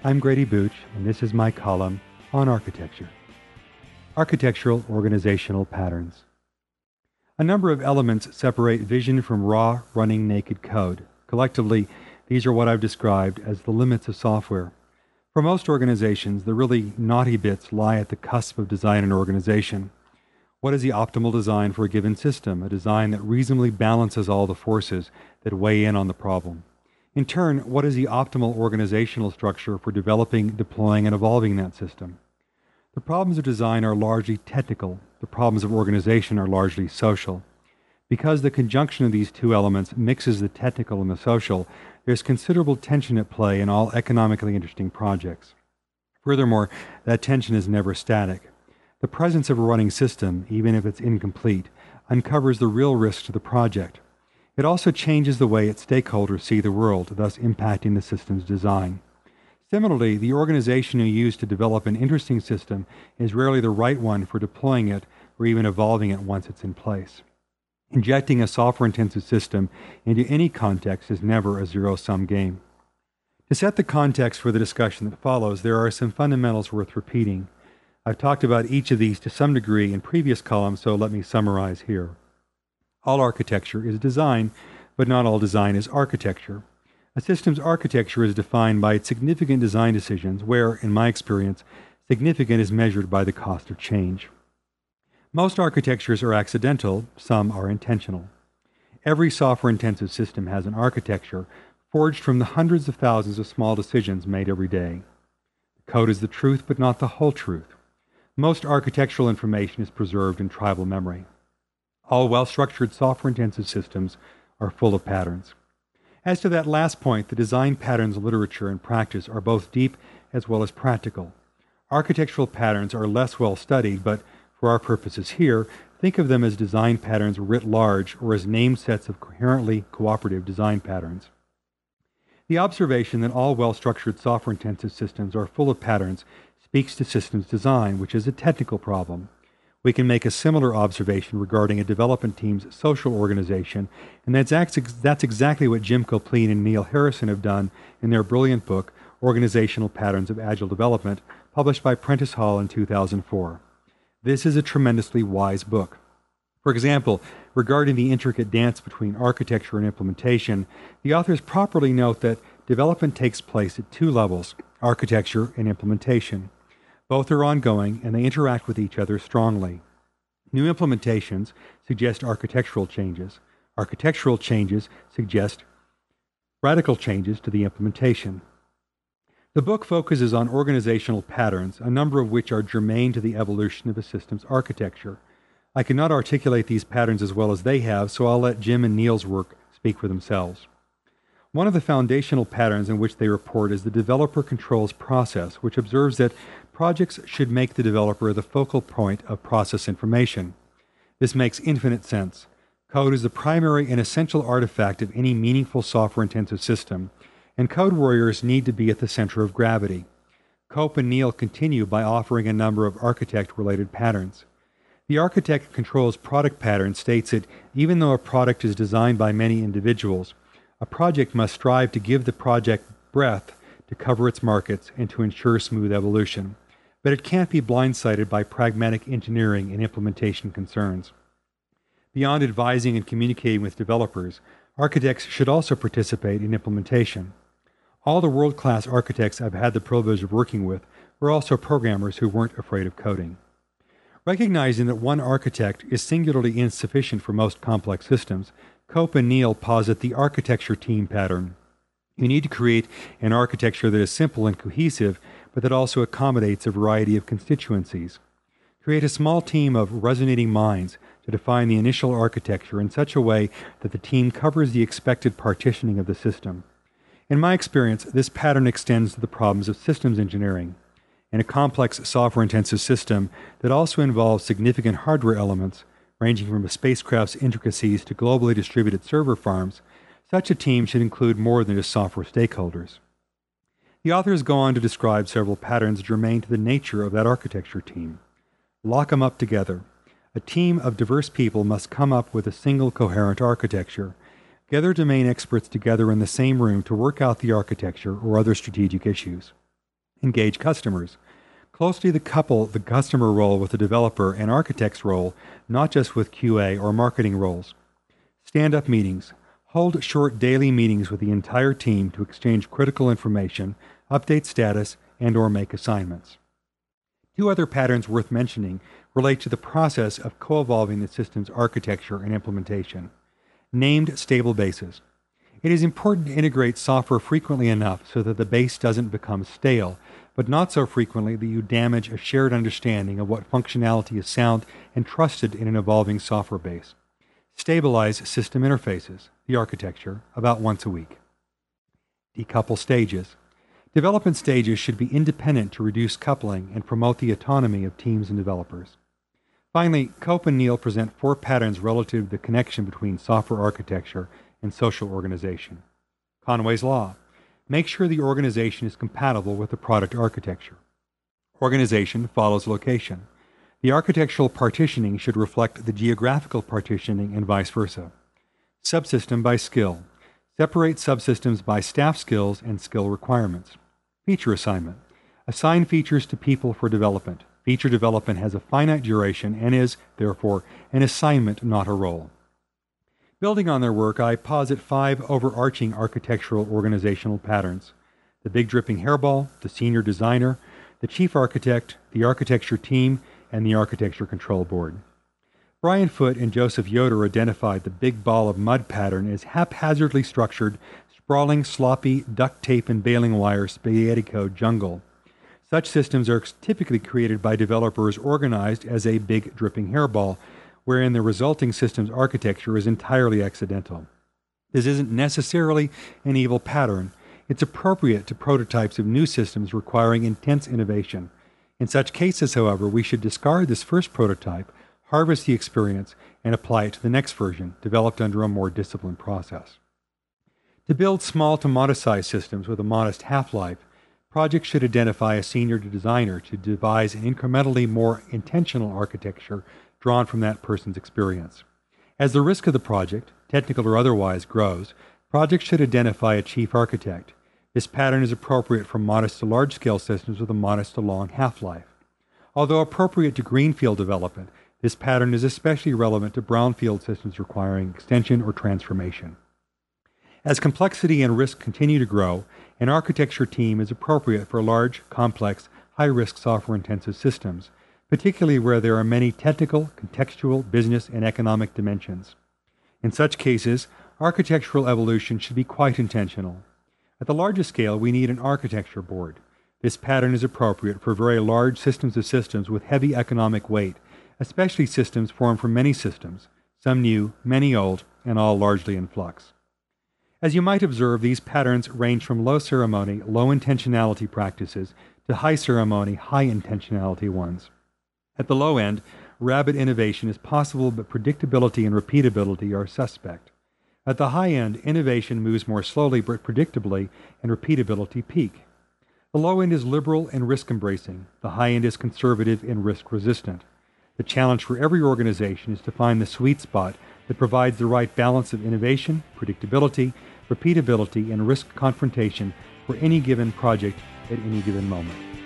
I'm Grady Booch, and this is my column on architecture. Architectural organizational patterns. A number of elements separate vision from raw, running naked code. Collectively, these are what I've described as the limits of software. For most organizations, the really naughty bits lie at the cusp of design and organization. What is the optimal design for a given system? A design that reasonably balances all the forces that weigh in on the problem. In turn, what is the optimal organizational structure for developing, deploying, and evolving that system? The problems of design are largely technical. The problems of organization are largely social. Because the conjunction of these two elements mixes the technical and the social, there's considerable tension at play in all economically interesting projects. Furthermore, that tension is never static. The presence of a running system, even if it's incomplete, uncovers the real risks to the project. It also changes the way its stakeholders see the world, thus impacting the system's design. Similarly, the organization you use to develop an interesting system is rarely the right one for deploying it or even evolving it once it's in place. Injecting a software-intensive system into any context is never a zero-sum game. To set the context for the discussion that follows, there are some fundamentals worth repeating. I've talked about each of these to some degree in previous columns, so let me summarize here. All architecture is design, but not all design is architecture. A system's architecture is defined by its significant design decisions, where, in my experience, significant is measured by the cost of change. Most architectures are accidental, some are intentional. Every software-intensive system has an architecture forged from the hundreds of thousands of small decisions made every day. The code is the truth, but not the whole truth. Most architectural information is preserved in tribal memory. All well-structured software-intensive systems are full of patterns. As to that last point, the design patterns literature and practice are both deep as well as practical. Architectural patterns are less well studied, but for our purposes here, think of them as design patterns writ large or as name sets of coherently cooperative design patterns. The observation that all well-structured software-intensive systems are full of patterns speaks to systems design, which is a technical problem. We can make a similar observation regarding a development team's social organization, and that's exactly what Jim Copleen and Neil Harrison have done in their brilliant book, Organizational Patterns of Agile Development, published by Prentice Hall in 2004. This is a tremendously wise book. For example, regarding the intricate dance between architecture and implementation, the authors properly note that development takes place at two levels, architecture and implementation. Both are ongoing, and they interact with each other strongly. New implementations suggest architectural changes. Architectural changes suggest radical changes to the implementation. The book focuses on organizational patterns, a number of which are germane to the evolution of a system's architecture. I cannot articulate these patterns as well as they have, so I'll let Jim and Neil's work speak for themselves. One of the foundational patterns in which they report is the developer controls process, which observes that projects should make the developer the focal point of process information. This makes infinite sense. Code is the primary and essential artifact of any meaningful software-intensive system, and code warriors need to be at the center of gravity. Cope and Neil continue by offering a number of architect-related patterns. The architect controls product pattern states that even though a product is designed by many individuals, a project must strive to give the project breadth to cover its markets and to ensure smooth evolution. But it can't be blindsided by pragmatic engineering and implementation concerns. Beyond advising and communicating with developers, architects should also participate in implementation. All the world-class architects I've had the privilege of working with were also programmers who weren't afraid of coding. Recognizing that one architect is singularly insufficient for most complex systems, Cope and Neil posit the architecture team pattern. You need to create an architecture that is simple and cohesive, but that also accommodates a variety of constituencies. Create a small team of resonating minds to define the initial architecture in such a way that the team covers the expected partitioning of the system. In my experience, this pattern extends to the problems of systems engineering. In a complex software-intensive system that also involves significant hardware elements, ranging from a spacecraft's intricacies to globally distributed server farms, such a team should include more than just software stakeholders. The authors go on to describe several patterns germane to the nature of that architecture team. Lock them up together. A team of diverse people must come up with a single coherent architecture. Gather domain experts together in the same room to work out the architecture or other strategic issues. Engage customers. Closely couple the customer role with the developer and architect's role, not just with QA or marketing roles. Stand-up meetings. Hold short daily meetings with the entire team to exchange critical information, update status, and/or make assignments. Two other patterns worth mentioning relate to the process of co-evolving the system's architecture and implementation. Named stable bases. It is important to integrate software frequently enough so that the base doesn't become stale, but not so frequently that you damage a shared understanding of what functionality is sound and trusted in an evolving software base. Stabilize system interfaces, the architecture, about once a week. Decouple stages. Development stages should be independent to reduce coupling and promote the autonomy of teams and developers. Finally, Cope and Neal present 4 patterns relative to the connection between software architecture and social organization. Conway's Law. Make sure the organization is compatible with the product architecture. Organization follows location. The architectural partitioning should reflect the geographical partitioning and vice versa. Subsystem by skill. Separate subsystems by staff skills and skill requirements. Feature assignment. Assign features to people for development. Feature development has a finite duration and is, therefore, an assignment, not a role. Building on their work, I posit 5 overarching architectural organizational patterns: the big dripping hairball, the senior designer, the chief architect, the architecture team, and the architecture control board. Brian Foote and Joseph Yoder identified the big ball of mud pattern as haphazardly structured, sprawling, sloppy, duct tape and baling wire spaghetti code jungle. Such systems are typically created by developers organized as a big dripping hairball, wherein the resulting system's architecture is entirely accidental. This isn't necessarily an evil pattern. It's appropriate to prototypes of new systems requiring intense innovation. In such cases, however, we should discard this first prototype, harvest the experience, and apply it to the next version, developed under a more disciplined process. To build small to modest-sized systems with a modest half-life, projects should identify a senior designer to devise an incrementally more intentional architecture drawn from that person's experience. As the risk of the project, technical or otherwise, grows, projects should identify a chief architect. This pattern is appropriate for modest to large-scale systems with a modest to long half-life. Although appropriate to greenfield development, this pattern is especially relevant to brownfield systems requiring extension or transformation. As complexity and risk continue to grow, an architecture team is appropriate for large, complex, high-risk software-intensive systems, particularly where there are many technical, contextual, business, and economic dimensions. In such cases, architectural evolution should be quite intentional. At the largest scale, we need an architecture board. This pattern is appropriate for very large systems of systems with heavy economic weight, especially systems formed from many systems, some new, many old, and all largely in flux. As you might observe, these patterns range from low ceremony, low intentionality practices to high ceremony, high intentionality ones. At the low end, rapid innovation is possible, but predictability and repeatability are suspect. At the high end, innovation moves more slowly but predictably, and repeatability peak. The low end is liberal and risk-embracing. The high end is conservative and risk-resistant. The challenge for every organization is to find the sweet spot that provides the right balance of innovation, predictability, repeatability, and risk confrontation for any given project at any given moment.